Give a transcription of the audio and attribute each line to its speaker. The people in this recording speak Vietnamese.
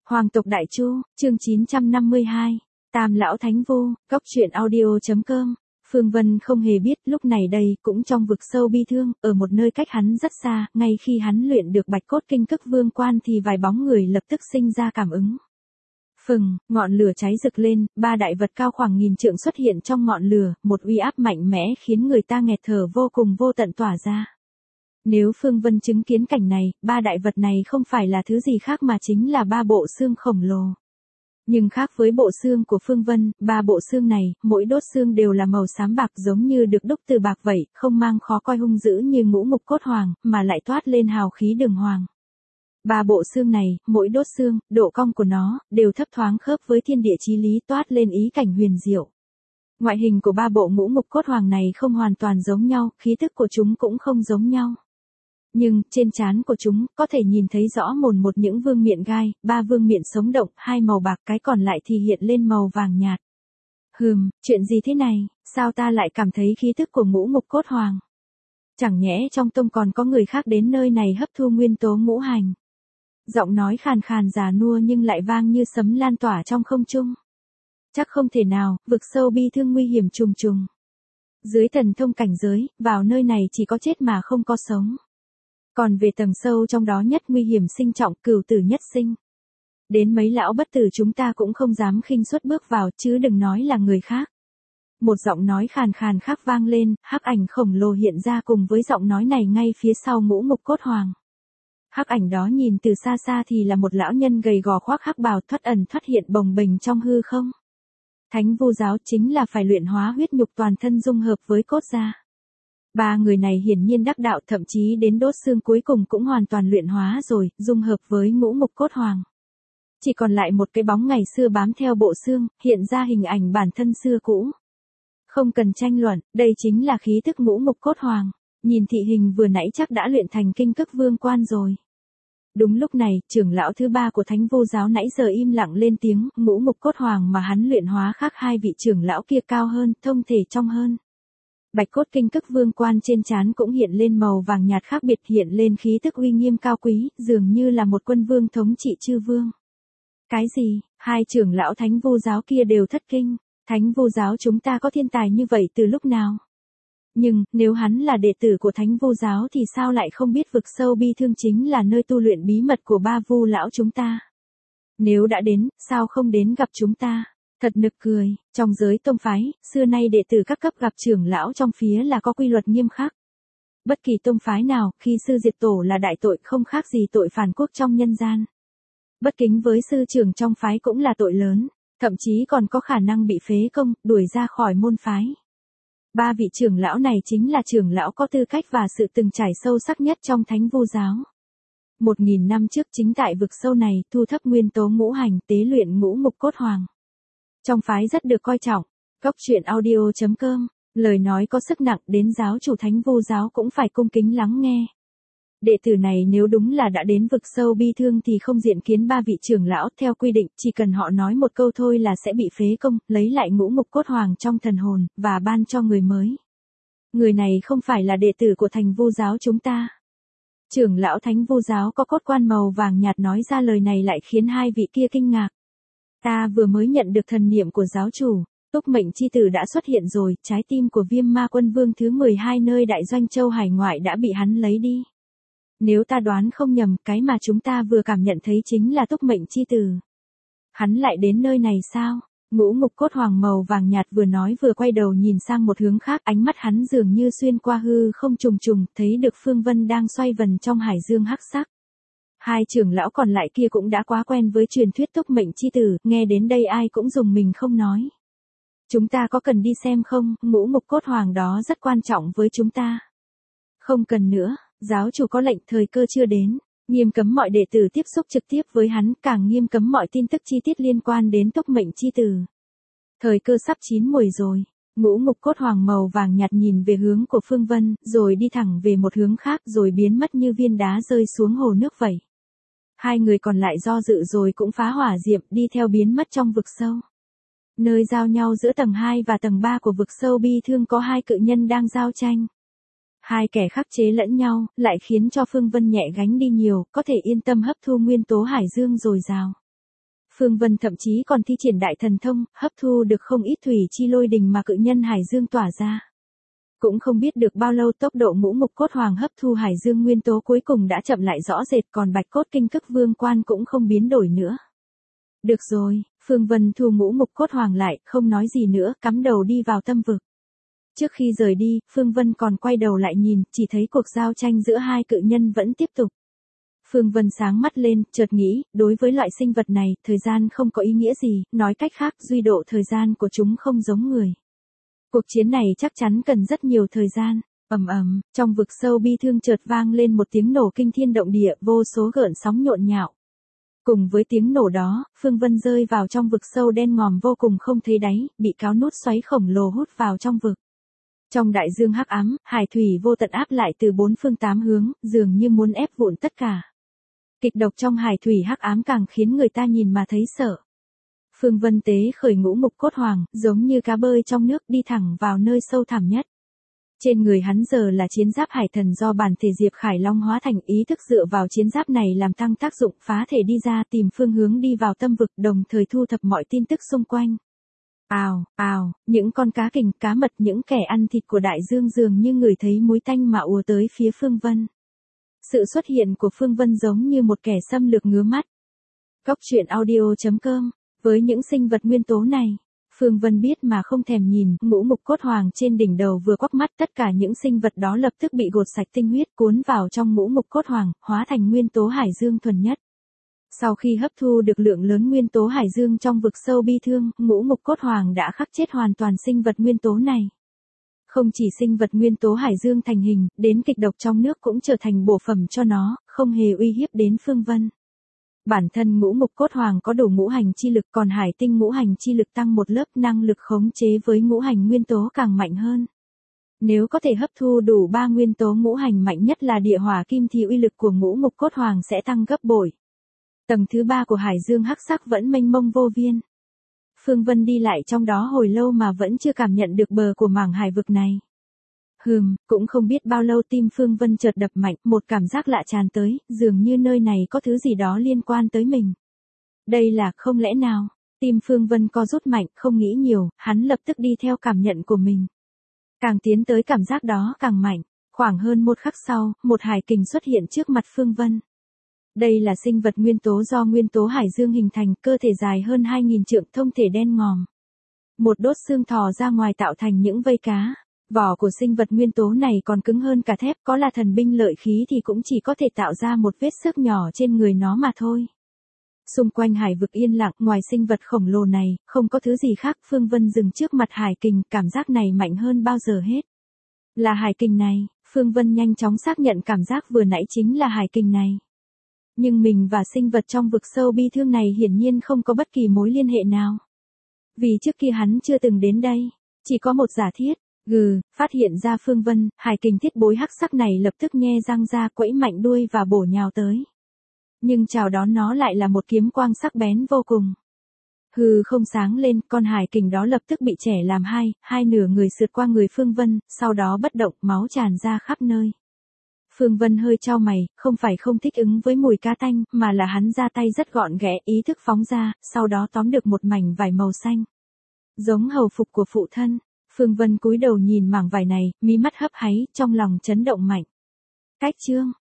Speaker 1: Hoàng tộc Đại Chu, chương 952, Tam Lão Thánh Vu, Cóc Truyện Audio.com. Phương Vân không hề biết lúc này đây cũng trong vực sâu bi thương, ở một nơi cách hắn rất xa, ngay khi hắn luyện được bạch cốt kinh cức vương quan thì vài bóng người lập tức sinh ra cảm ứng. Phừng, ngọn lửa cháy rực lên, ba đại vật cao khoảng 1000 trượng xuất hiện trong ngọn lửa, một uy áp mạnh mẽ khiến người ta nghẹt thở vô cùng vô tận tỏa ra. Nếu Phương Vân chứng kiến cảnh này, ba đại vật này không phải là thứ gì khác mà chính là ba bộ xương khổng lồ. Nhưng khác với bộ xương của Phương Vân, ba bộ xương này, mỗi đốt xương đều là màu xám bạc giống như được đúc từ bạc vậy, không mang khó coi hung dữ như ngũ mục cốt hoàng, mà lại toát lên hào khí đường hoàng. Ba bộ xương này, mỗi đốt xương, độ cong của nó, đều thấp thoáng khớp với thiên địa chí lý toát lên ý cảnh huyền diệu. Ngoại hình của ba bộ ngũ mục cốt hoàng này không hoàn toàn giống nhau, khí thức của chúng cũng không giống nhau. Nhưng, trên trán của chúng, có thể nhìn thấy rõ mồn một những vương miện gai, ba vương miện sống động, hai màu bạc cái còn lại thì hiện lên màu vàng nhạt. Chuyện gì thế này, sao ta lại cảm thấy khí thức của ngũ mục cốt hoàng? Chẳng nhẽ trong tông còn có người khác đến nơi này hấp thu nguyên tố ngũ hành? Giọng nói khàn khàn già nua nhưng lại vang như sấm lan tỏa trong không trung. Chắc không thể nào, vực sâu bi thương nguy hiểm trùng trùng. Dưới thần thông cảnh giới, vào nơi này chỉ có chết mà không có sống. Còn về tầng sâu trong đó nhất nguy hiểm sinh trọng, cửu tử nhất sinh. Đến mấy lão bất tử chúng ta cũng không dám khinh suất bước vào, chứ đừng nói là người khác. Một giọng nói khàn khàn khác vang lên, hắc ảnh khổng lồ hiện ra cùng với giọng nói này ngay phía sau ngũ mục cốt hoàng. Hắc ảnh đó nhìn từ xa xa thì là một lão nhân gầy gò khoác hắc bào thoát ẩn thoát hiện bồng bềnh trong hư không. Thánh Vu giáo chính là phải luyện hóa huyết nhục toàn thân dung hợp với cốt da. Ba người này hiển nhiên đắc đạo, thậm chí đến đốt xương cuối cùng cũng hoàn toàn luyện hóa rồi, dung hợp với ngũ mục cốt hoàng. Chỉ còn lại một cái bóng ngày xưa bám theo bộ xương, hiện ra hình ảnh bản thân xưa cũ. Không cần tranh luận, đây chính là khí thức ngũ mục cốt hoàng. Nhìn thị hình vừa nãy chắc đã luyện thành kinh cức vương quan rồi. Đúng lúc này, trưởng lão thứ ba của Thánh Vu giáo nãy giờ im lặng lên tiếng, ngũ mục cốt hoàng mà hắn luyện hóa khác hai vị trưởng lão kia cao hơn, thông thể trong hơn. Bạch cốt kinh cức vương quan trên trán cũng hiện lên màu vàng nhạt khác biệt, hiện lên khí tức uy nghiêm cao quý, dường như là một quân vương thống trị chư vương. Cái gì, hai trưởng lão Thánh Vu giáo kia đều thất kinh, Thánh Vu giáo chúng ta có thiên tài như vậy từ lúc nào? Nhưng, nếu hắn là đệ tử của Thánh Vu giáo thì sao lại không biết vực sâu bi thương chính là nơi tu luyện bí mật của ba vu lão chúng ta? Nếu đã đến, sao không đến gặp chúng ta? Thật nực cười, trong giới tông phái, xưa nay đệ tử các cấp gặp trưởng lão trong phía là có quy luật nghiêm khắc. Bất kỳ tông phái nào, khi sư diệt tổ là đại tội không khác gì tội phản quốc trong nhân gian. Bất kính với sư trưởng trong phái cũng là tội lớn, thậm chí còn có khả năng bị phế công, đuổi ra khỏi môn phái. Ba vị trưởng lão này chính là trưởng lão có tư cách và sự từng trải sâu sắc nhất trong Thánh Vu giáo. 1000 năm trước chính tại vực sâu này thu thấp nguyên tố ngũ hành tế luyện ngũ mục cốt hoàng. Trong phái rất được coi trọng. Cóc Truyện Audio.com, lời nói có sức nặng đến giáo chủ Thánh Vu giáo cũng phải cung kính lắng nghe. Đệ tử này nếu đúng là đã đến vực sâu bi thương thì không diện kiến ba vị trưởng lão, theo quy định chỉ cần họ nói một câu thôi là sẽ bị phế công, lấy lại ngũ mục cốt hoàng trong thần hồn, và ban cho người mới. Người này không phải là đệ tử của Thánh Vu giáo chúng ta. Trưởng lão Thánh Vu giáo có cốt quan màu vàng nhạt nói ra lời này lại khiến hai vị kia kinh ngạc. Ta vừa mới nhận được thần niệm của giáo chủ, túc mệnh chi tử đã xuất hiện rồi, trái tim của Viêm Ma Quân Vương thứ 12 nơi Đại Doanh Châu hải ngoại đã bị hắn lấy đi. Nếu ta đoán không nhầm, cái mà chúng ta vừa cảm nhận thấy chính là túc mệnh chi tử. Hắn lại đến nơi này sao? Ngũ mục cốt hoàng màu vàng nhạt vừa nói vừa quay đầu nhìn sang một hướng khác, ánh mắt hắn dường như xuyên qua hư không trùng trùng, thấy được Phương Vân đang xoay vần trong hải dương hắc sắc. Hai trưởng lão còn lại kia cũng đã quá quen với truyền thuyết túc mệnh chi tử, nghe đến đây ai cũng dùng mình không nói. Chúng ta có cần đi xem không, ngũ mục cốt hoàng đó rất quan trọng với chúng ta. Không cần nữa, giáo chủ có lệnh, thời cơ chưa đến, nghiêm cấm mọi đệ tử tiếp xúc trực tiếp với hắn, càng nghiêm cấm mọi tin tức chi tiết liên quan đến túc mệnh chi tử. Thời cơ sắp chín muồi rồi. Ngũ mục cốt hoàng màu vàng nhạt nhìn về hướng của Phương Vân, rồi đi thẳng về một hướng khác rồi biến mất như viên đá rơi xuống hồ nước vậy. Hai người còn lại do dự rồi cũng phá hỏa diệm đi theo biến mất trong vực sâu. Nơi giao nhau giữa tầng 2 và tầng 3 của vực sâu bi thương có hai cự nhân đang giao tranh. Hai kẻ khắc chế lẫn nhau, lại khiến cho Phương Vân nhẹ gánh đi nhiều, có thể yên tâm hấp thu nguyên tố hải dương dồi dào. Phương Vân thậm chí còn thi triển đại thần thông, hấp thu được không ít thủy chi lôi đình mà cự nhân hải dương tỏa ra. Cũng không biết được bao lâu tốc độ ngũ mục cốt hoàng hấp thu hải dương nguyên tố cuối cùng đã chậm lại rõ rệt, còn bạch cốt kinh cức vương quan cũng không biến đổi nữa. Được rồi, Phương Vân thu ngũ mục cốt hoàng lại, không nói gì nữa, cắm đầu đi vào tâm vực. Trước khi rời đi, Phương Vân còn quay đầu lại nhìn, chỉ thấy cuộc giao tranh giữa hai cự nhân vẫn tiếp tục. Phương Vân sáng mắt lên, chợt nghĩ, đối với loại sinh vật này, thời gian không có ý nghĩa gì, nói cách khác, duy độ thời gian của chúng không giống người. Cuộc chiến này chắc chắn cần rất nhiều thời gian. Ầm ầm, trong vực sâu bi thương chợt vang lên một tiếng nổ kinh thiên động địa, vô số gợn sóng nhộn nhạo. Cùng với tiếng nổ đó, Phương Vân rơi vào trong vực sâu đen ngòm vô cùng không thấy đáy, bị cáo nút xoáy khổng lồ hút vào trong vực. Trong đại dương hắc ám, hải thủy vô tận áp lại từ bốn phương tám hướng, dường như muốn ép vụn tất cả. Kịch độc trong hải thủy hắc ám càng khiến người ta nhìn mà thấy sợ. Phương Vân tế khởi ngũ mục cốt hoàng, giống như cá bơi trong nước đi thẳng vào nơi sâu thẳm nhất. Trên người hắn giờ là chiến giáp hải thần do bản thể Diệp Khải Long hóa thành, ý thức dựa vào chiến giáp này làm tăng tác dụng, phá thể đi ra tìm phương hướng đi vào tâm vực, đồng thời thu thập mọi tin tức xung quanh. Ào, ào, những con cá kình, cá mật, những kẻ ăn thịt của đại dương dường như ngửi thấy mùi tanh mà ùa tới phía Phương Vân. Sự xuất hiện của Phương Vân giống như một kẻ xâm lược ngứa mắt. Góc truyện audio.com. Với những sinh vật nguyên tố này, Phương Vân biết mà không thèm nhìn, ngũ mục cốt hoàng trên đỉnh đầu vừa quắc mắt, tất cả những sinh vật đó lập tức bị gột sạch tinh huyết, cuốn vào trong ngũ mục cốt hoàng, hóa thành nguyên tố hải dương thuần nhất. Sau khi hấp thu được lượng lớn nguyên tố hải dương trong vực sâu bi thương, ngũ mục cốt hoàng đã khắc chết hoàn toàn sinh vật nguyên tố này. Không chỉ sinh vật nguyên tố hải dương thành hình, đến kịch độc trong nước cũng trở thành bổ phẩm cho nó, không hề uy hiếp đến Phương Vân. Bản thân ngũ mục cốt hoàng có đủ ngũ hành chi lực, còn hải tinh ngũ hành chi lực tăng một lớp, năng lực khống chế với ngũ hành nguyên tố càng mạnh hơn. Nếu có thể hấp thu đủ 3 nguyên tố ngũ hành mạnh nhất là địa hỏa kim thì uy lực của ngũ mục cốt hoàng sẽ tăng gấp bội. Tầng thứ 3 của hải dương hắc sắc vẫn mênh mông vô biên. Phương Vân đi lại trong đó hồi lâu mà vẫn chưa cảm nhận được bờ của mảng hải vực này. Cũng không biết bao lâu tim Phương Vân chợt đập mạnh, một cảm giác lạ tràn tới, dường như nơi này có thứ gì đó liên quan tới mình. Đây là không lẽ nào? Tim Phương Vân co rút mạnh, không nghĩ nhiều, hắn lập tức đi theo cảm nhận của mình. Càng tiến tới cảm giác đó càng mạnh, khoảng hơn một khắc sau, một hải kình xuất hiện trước mặt Phương Vân. Đây là sinh vật nguyên tố do nguyên tố hải dương hình thành, cơ thể dài hơn 2.000 trượng, thông thể đen ngòm. Một đốt xương thò ra ngoài tạo thành những vây cá. Vỏ của sinh vật nguyên tố này còn cứng hơn cả thép, có là thần binh lợi khí thì cũng chỉ có thể tạo ra một vết xước nhỏ trên người nó mà thôi. Xung quanh hải vực yên lặng, ngoài sinh vật khổng lồ này, không có thứ gì khác. Phương Vân dừng trước mặt hải kình, cảm giác này mạnh hơn bao giờ hết. Là hải kình này, Phương Vân nhanh chóng xác nhận cảm giác vừa nãy chính là hải kình này. Nhưng mình và sinh vật trong vực sâu bi thương này hiển nhiên không có bất kỳ mối liên hệ nào. Vì trước kia hắn chưa từng đến đây, chỉ có một giả thiết. Phát hiện ra Phương Vân, hải kình thiết bối hắc sắc này lập tức nhe răng ra, quẫy mạnh đuôi và bổ nhào tới. Nhưng chào đón nó lại là một kiếm quang sắc bén vô cùng. Không sáng lên, con hải kình đó lập tức bị chẻ làm hai nửa người sượt qua người Phương Vân, sau đó bất động, máu tràn ra khắp nơi. Phương Vân hơi chau mày, không phải không thích ứng với mùi cá tanh, mà là hắn ra tay rất gọn ghẽ, ý thức phóng ra, sau đó tóm được một mảnh vải màu xanh. Giống hầu phục của phụ thân. Phương Vân cúi đầu nhìn mảng vải này, mí mắt hấp háy, trong lòng chấn động mạnh. Cách chương